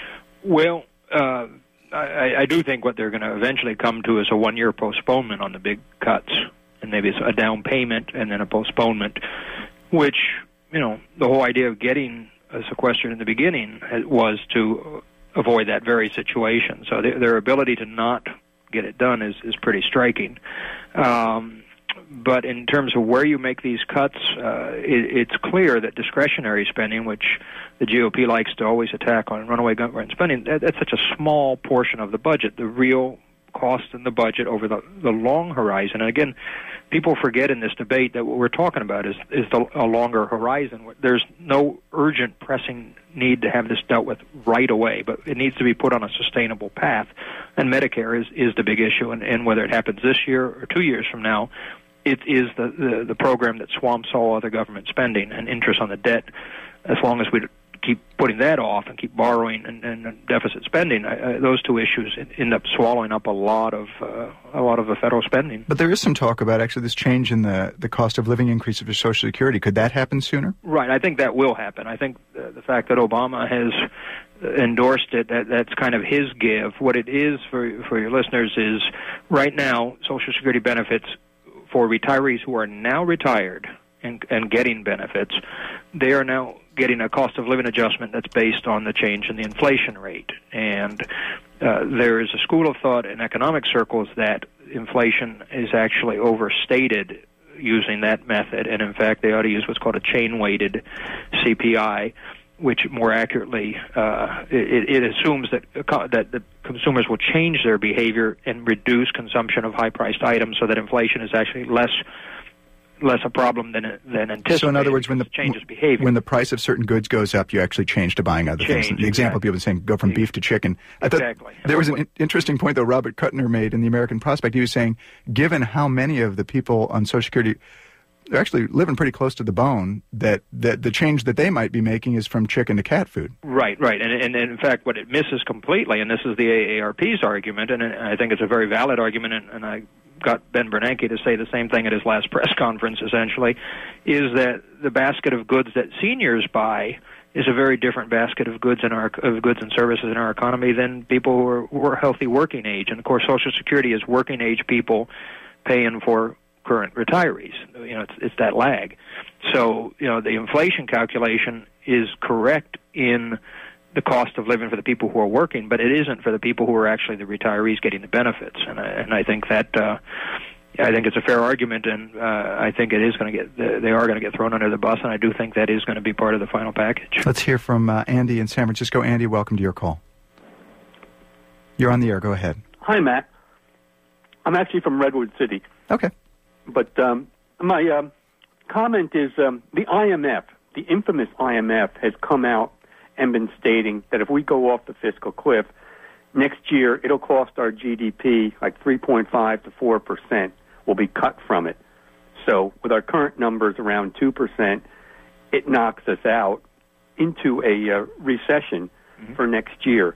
Well, uh, I, I do think what they're going to eventually come to is a one-year postponement on the big cuts. And maybe it's a down payment and then a postponement, which, you know, the whole idea of getting a sequester in the beginning was to avoid that very situation. So their, their ability to not get it done is, is pretty striking. Um, but in terms of where you make these cuts, uh, it, it's clear that discretionary spending, which the G O P likes to always attack on runaway government spending, that, that's such a small portion of the budget. The real cost in the budget over the, the long horizon. And again, people forget in this debate that what we're talking about is, is the, a longer horizon. There's no urgent, pressing need to have this dealt with right away, but it needs to be put on a sustainable path. And Medicare is, is the big issue. And, and whether it happens this year or two years from now, it is the, the, the program that swamps all other government spending and interest on the debt. As long as we keep putting that off and keep borrowing and, and deficit spending, uh, those two issues end up swallowing up a lot of uh, a lot of the federal spending. But there is some talk about actually this change in the, the cost of living increase for Social Security. Could that happen sooner? Right. I think that will happen. I think the, the fact that Obama has endorsed it, that that's kind of his give. What it is for for your listeners is right now Social Security benefits for retirees who are now retired and, and getting benefits, they are now getting a cost of living adjustment that's based on the change in the inflation rate. And uh, there is a school of thought in economic circles that inflation is actually overstated using that method, and in fact they ought to use what's called a chain-weighted C P I, which more accurately uh, it, it assumes that that the consumers will change their behavior and reduce consumption of high-priced items, so that inflation is actually less less a problem than than anticipated. So in other words, when the changes behavior, when the price of certain goods goes up, you actually change to buying other change, things. The example exactly. people have been saying, go from beef to chicken. I thought exactly. There was an in- interesting point, though, Robert Kuttner made in the American Prospect. He was saying, given how many of the people on Social Security they're actually living pretty close to the bone, that, that the change that they might be making is from chicken to cat food. Right, right. And, and, and in fact, what it misses completely, and this is the A A R P's argument, and I think it's a very valid argument, and, and I got Ben Bernanke to say the same thing at his last press conference, essentially, is that the basket of goods that seniors buy is a very different basket of goods in our of goods and services in our economy than people who are, who are healthy working age. And of course, Social Security is working age people paying for current retirees. You know, it's it's that lag. So, you know, the inflation calculation is correct in the cost of living for the people who are working, but it isn't for the people who are actually the retirees getting the benefits. And I, and I think that uh, I think it's a fair argument, and uh, I think it is going to get they are going to get thrown under the bus, and I do think that is going to be part of the final package. Let's hear from uh, Andy in San Francisco. Andy, welcome to your call. You're on the air. Go ahead. Hi, Matt. I'm actually from Redwood City. Okay. But um, my um, comment is um, the I M F, the infamous I M F, has come out and been stating that if we go off the fiscal cliff, next year it'll cost our G D P like three point five to four percent will be cut from it. So with our current numbers around two percent, it knocks us out into a uh, recession mm-hmm. for next year.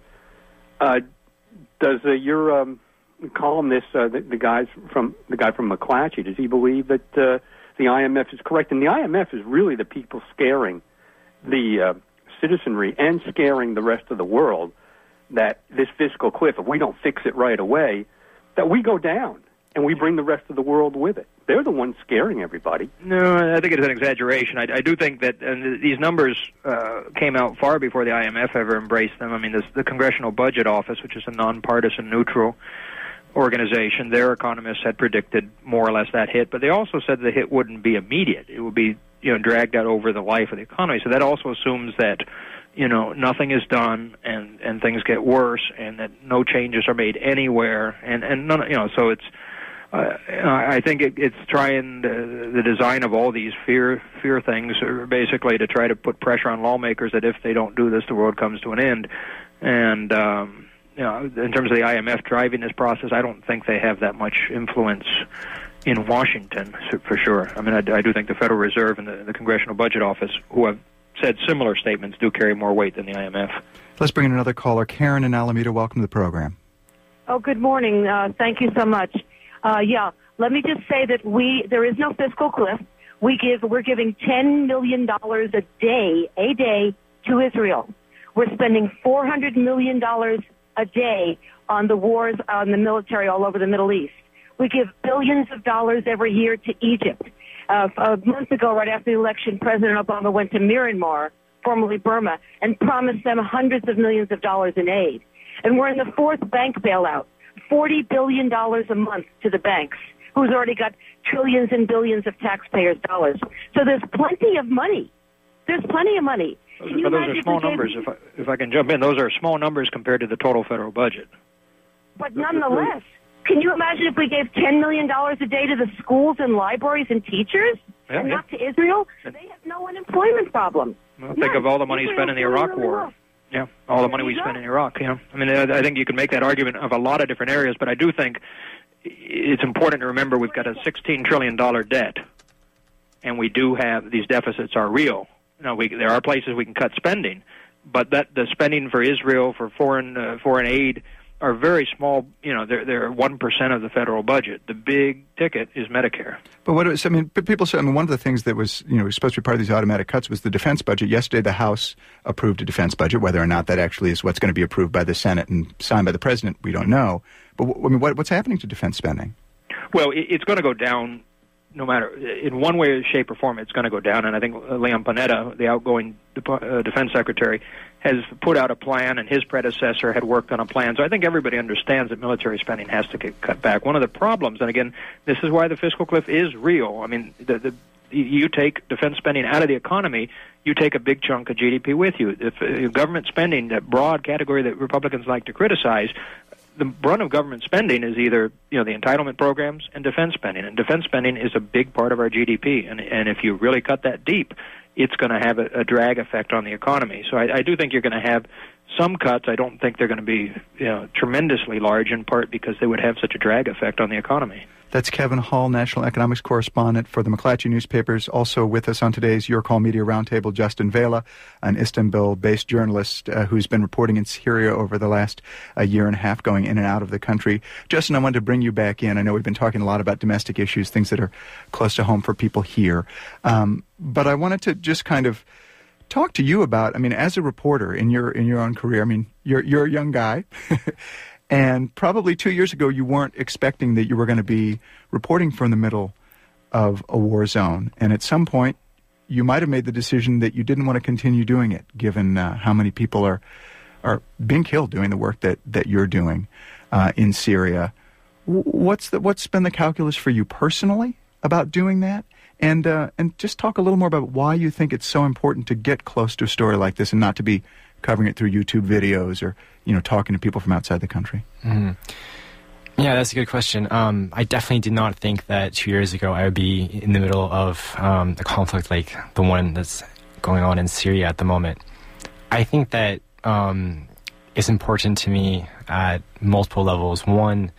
Uh, does uh, your um, columnist, uh, the, the guys from the guy from McClatchy, does he believe that uh, the I M F is correct? And the I M F is really the people scaring the uh, citizenry and scaring the rest of the world that this fiscal cliff, if we don't fix it right away, that we go down and we bring the rest of the world with it. They're the ones scaring everybody. No, I think it's an exaggeration. I, I do think that and these numbers uh, came out far before the I M F ever embraced them. I mean, this, the Congressional Budget Office, which is a nonpartisan, neutral organization, their economists had predicted more or less that hit, but they also said the hit wouldn't be immediate. It would be, you know, dragged out over the life of the economy. So that also assumes that, you know, nothing is done and, and things get worse and that no changes are made anywhere. And, and none, you know, so it's, uh, I think it, it's trying the, the design of all these fear, fear things are basically to try to put pressure on lawmakers that if they don't do this, the world comes to an end. And, um, you know, in terms of the I M F driving this process, I don't think they have that much influence in Washington, for sure. I mean, I, I do think the Federal Reserve and the, the Congressional Budget Office, who have said similar statements, do carry more weight than the I M F. Let's bring in another caller. Karen in Alameda, welcome to the program. Oh, good morning. Uh, thank you so much. Uh, yeah, let me just say that we there is no fiscal cliff. We give we're giving ten million dollars a day, a day to Israel. We're spending four hundred million dollars a day on the wars on the military all over the Middle East. We give billions of dollars every year to Egypt. Uh, a month ago, right after the election, President Obama went to Myanmar, formerly Burma, and promised them hundreds of millions of dollars in aid. And we're in the fourth bank bailout, forty billion dollars a month to the banks, who's already got trillions and billions of taxpayers' dollars. So there's plenty of money. There's plenty of money. Those, but those are small numbers. If I, if I can jump in, those are small numbers compared to the total federal budget. But nonetheless, can you imagine if we gave ten million dollars a day to the schools and libraries and teachers, yeah, and yeah. not to Israel? They have no unemployment problem. Well, think of all the money spent in the Iraq War. Well. Yeah, all the money we spent in Iraq. Yeah, I mean, I think you can make that argument of a lot of different areas, but I do think it's important to remember we've got a sixteen trillion dollars debt, and we do have these deficits are real. Now, we, there are places we can cut spending, but that the spending for Israel, for foreign uh, foreign aid, are very small. You know, they're they're one percent of the federal budget. The big ticket is Medicare. But what is, I mean, people say, I mean, one of the things that was, you know, was supposed to be part of these automatic cuts was the defense budget. Yesterday, the House approved a defense budget. Whether or not that actually is what's going to be approved by the Senate and signed by the president, we don't know. But I mean, what, what's happening to defense spending? Well, it, it's going to go down. No matter, in one way, shape, or form, it's going to go down. And I think Leon Panetta, the outgoing uh, defense secretary, has put out a plan, and his predecessor had worked on a plan. So I think everybody understands that military spending has to get cut back. One of the problems, and again, this is why the fiscal cliff is real. I mean, the, the, you take defense spending out of the economy, you take a big chunk of G D P with you. If uh, government spending, that broad category that Republicans like to criticize, the brunt of government spending is either, you know, the entitlement programs and defense spending. And defense spending is a big part of our G D P. And, and if you really cut that deep, it's going to have a, a drag effect on the economy. So I, I do think you're going to have some cuts. I don't think they're going to be, you know, tremendously large, in part because they would have such a drag effect on the economy. That's Kevin Hall, national economics correspondent for the McClatchy newspapers. Also with us on today's Your Call Media Roundtable, Justin Vela, an Istanbul-based journalist uh, who's been reporting in Syria over the last uh, year and a half, going in and out of the country. Justin, I wanted to bring you back in. I know we've been talking a lot about domestic issues, things that are close to home for people here. Um, but I wanted to just kind of talk to you about, I mean, as a reporter in your in your own career, I mean, you're you're a young guy, and probably two years ago you weren't expecting that you were going to be reporting from the middle of a war zone, and at some point you might have made the decision that you didn't want to continue doing it, given uh, how many people are are being killed doing the work that, that you're doing uh, in Syria. What's the what's been the calculus for you personally about doing that? And uh, and just talk a little more about why you think it's so important to get close to a story like this and not to be covering it through YouTube videos or, you know, talking to people from outside the country. Mm-hmm. Yeah, that's a good question. Um, I definitely did not think that two years ago I would be in the middle of um, a conflict like the one that's going on in Syria at the moment. I think that um, it's important to me at multiple levels. One,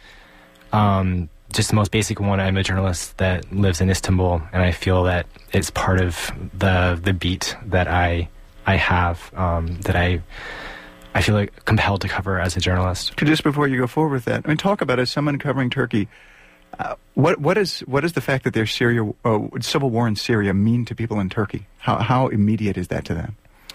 um, just the most basic one, I'm a journalist that lives in Istanbul, and I feel that it's part of the the beat that I I have, um, that I I feel like compelled to cover as a journalist. Just before you go forward with that, I mean, talk about, as someone covering Turkey, uh, what what is what is the fact that there's Syria uh, civil war in Syria mean to people in Turkey? How how immediate is that to them?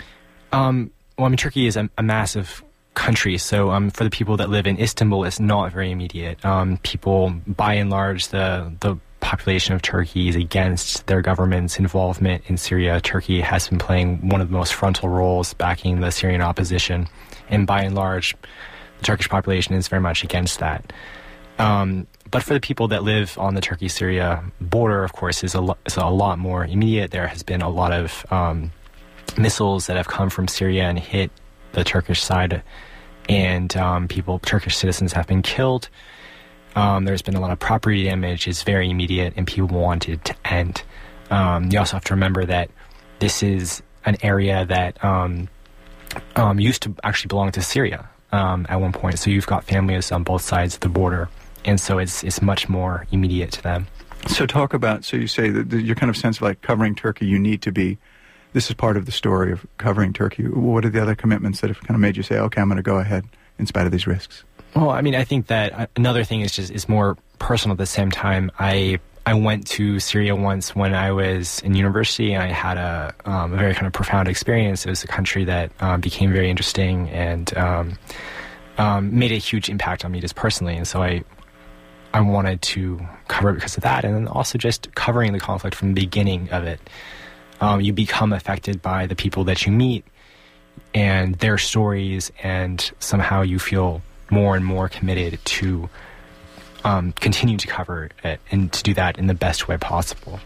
Um, well, I mean, Turkey is a, a massive country, so um, for the people that live in Istanbul, it's not very immediate. Um, people, by and large, the the population of Turkey is against their government's involvement in Syria. Turkey has been playing one of the most frontal roles backing the Syrian opposition, and by and large, the Turkish population is very much against that. Um, but for the people that live on the Turkey-Syria border, of course, is a, lo- is a lot more immediate. There has been a lot of um, missiles that have come from Syria and hit the Turkish side, and um, people, Turkish citizens have been killed. Um, there's been a lot of property damage. It's very immediate, and people want it to end. Um, you also have to remember that this is an area that um, um, used to actually belong to Syria um, at one point. So you've got families on both sides of the border, and so it's it's much more immediate to them. So talk about, so you say that your kind of sense of like covering Turkey, you need to be, this is part of the story of covering Turkey. What are the other commitments that have kind of made you say, okay, I'm going to go ahead in spite of these risks? Well, I mean, I think that another thing is just is more personal at the same time. I I went to Syria once when I was in university, and I had a, um, a very kind of profound experience. It was a country that um, became very interesting and um, um, made a huge impact on me just personally. And so I I wanted to cover it because of that, and then also just covering the conflict from the beginning of it. Um, you become affected by the people that you meet and their stories, and somehow you feel more and more committed to um, continue to cover it and to do that in the best way possible.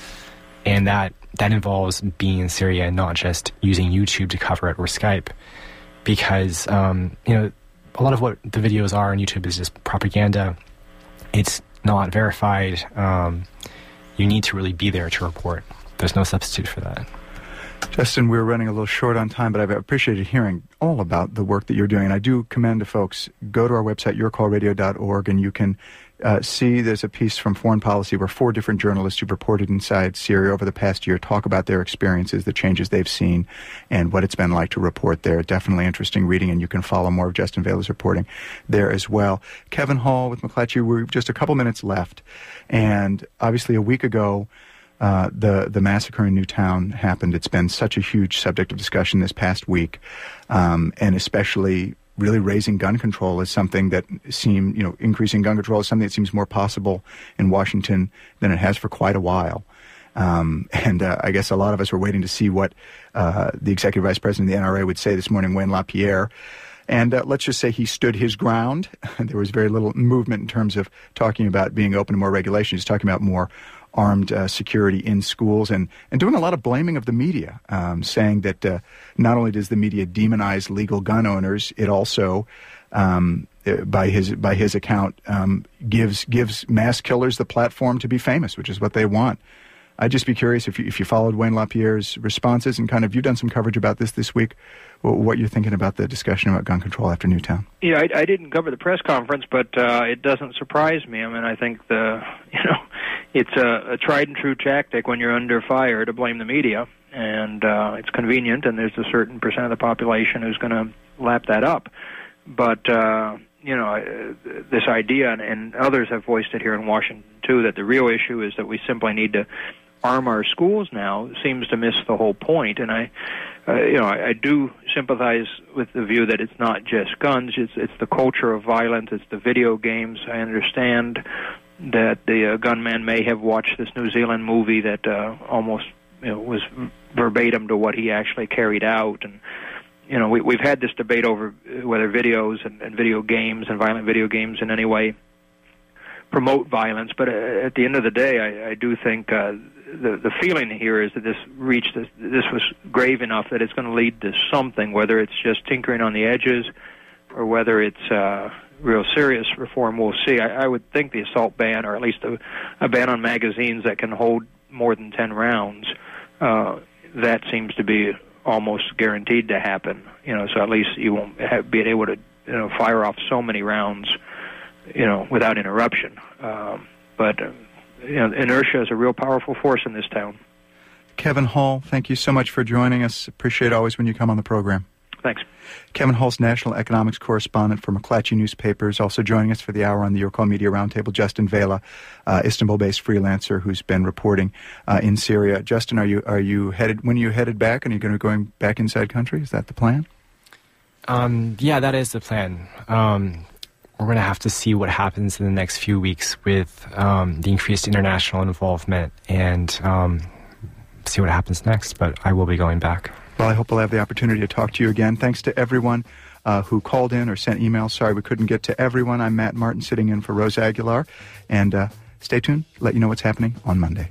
And that that involves being in Syria and not just using YouTube to cover it or Skype, because um, you know, a lot of what the videos are on YouTube is just propaganda. It's not verified. Um, you need to really be there to report. There's no substitute for that. Justin, we're running a little short on time, but I've appreciated hearing all about the work that you're doing. And I do commend to folks, go to our website, your call radio dot org, and you can uh, see there's a piece from Foreign Policy where four different journalists who've reported inside Syria over the past year talk about their experiences, the changes they've seen, and what it's been like to report there. Definitely interesting reading, and you can follow more of Justin Vela's reporting there as well. Kevin Hall with McClatchy, we've just a couple minutes left. And obviously a week ago, Uh, the the massacre in Newtown happened. It's been such a huge subject of discussion this past week, um, and especially really raising gun control is something that seem you know increasing gun control is something that seems more possible in Washington than it has for quite a while. Um, and uh, I guess a lot of us were waiting to see what uh, the executive vice president of the N R A would say this morning, Wayne LaPierre. And uh, let's just say he stood his ground. There was very little movement in terms of talking about being open to more regulation. He's talking about more armed uh, security in schools, and, and doing a lot of blaming of the media, um, saying that uh, not only does the media demonize legal gun owners, it also, um, by his by his account, um, gives gives mass killers the platform to be famous, which is what they want. I'd just be curious if you, if you followed Wayne LaPierre's responses and kind of, you've done some coverage about this this week, what you're thinking about the discussion about gun control after Newtown. Yeah, I, I didn't cover the press conference, but uh, it doesn't surprise me. I mean, I think the you know it's a, a tried and true tactic when you're under fire to blame the media, and uh, it's convenient, and there's a certain percent of the population who's going to lap that up. But uh, you know, this idea, and, and others have voiced it here in Washington too, that the real issue is that we simply need to arm our schools now seems to miss the whole point. And I, uh, you know, I, I do sympathize with the view that it's not just guns; it's it's the culture of violence, it's the video games. I understand that the uh, gunman may have watched this New Zealand movie that uh, almost you know, was verbatim to what he actually carried out, and you know, we, we've had this debate over whether videos and, and video games and violent video games in any way promote violence. But uh, at the end of the day, I, I do think uh, the the feeling here is that this reached this, this was grave enough that it's going to lead to something, whether it's just tinkering on the edges or whether it's uh, real serious reform. We'll see. I, I would think the assault ban, or at least a, a ban on magazines that can hold more than ten rounds, uh, that seems to be almost guaranteed to happen. You know, so at least you won't have, be able to you know fire off so many rounds, you know, without interruption. Um, but uh, you know, inertia is a real powerful force in this town. Kevin Hall, thank you so much for joining us. Appreciate always when you come on the program. Thanks. Kevin Hall's national economics correspondent for McClatchy Newspapers. Also joining us for the hour on the Your Call Media Roundtable, Justin Vela, uh, Istanbul-based freelancer who's been reporting uh, in Syria. Justin, are you are you headed? When are you headed back? And are you going to be going back inside country? Is that the plan? Um, yeah, that is the plan. Um, we're going to have to see what happens in the next few weeks with um, the increased international involvement and um, see what happens next. But I will be going back. Well, I hope we'll have the opportunity to talk to you again. Thanks to everyone uh, who called in or sent emails. Sorry we couldn't get to everyone. I'm Matt Martin, sitting in for Rose Aguilar. And uh, stay tuned. Let you know what's happening on Monday.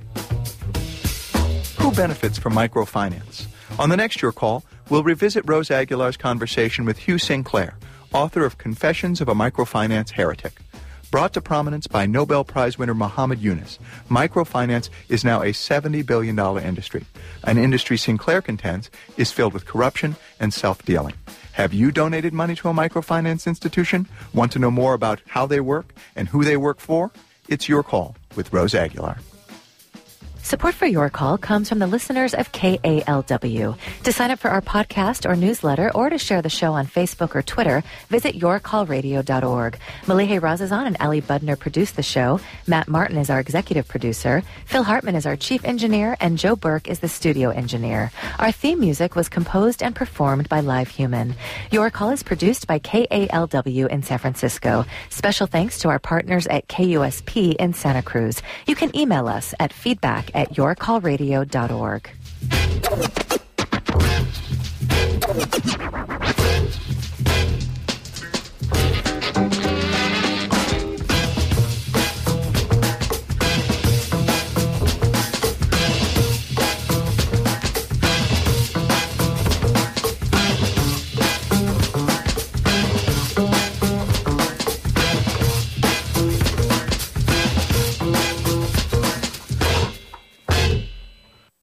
Who benefits from microfinance? On the next Your Call, we'll revisit Rose Aguilar's conversation with Hugh Sinclair, author of Confessions of a Microfinance Heretic. Brought to prominence by Nobel Prize winner Muhammad Yunus, microfinance is now a seventy billion dollars industry, an industry Sinclair contends is filled with corruption and self-dealing. Have you donated money to a microfinance institution? Want to know more about how they work and who they work for? It's Your Call with Rose Aguilar. Support for Your Call comes from the listeners of K A L W. To sign up for our podcast or newsletter or to share the show on Facebook or Twitter, visit your call radio dot org. Malihe Razazan and Ali Budner produce the show. Matt Martin is our executive producer. Phil Hartman is our chief engineer, and Joe Burke is the studio engineer. Our theme music was composed and performed by Live Human. Your Call is produced by K A L W in San Francisco. Special thanks to our partners at K U S P in Santa Cruz. You can email us at feedback at your call radio dot org.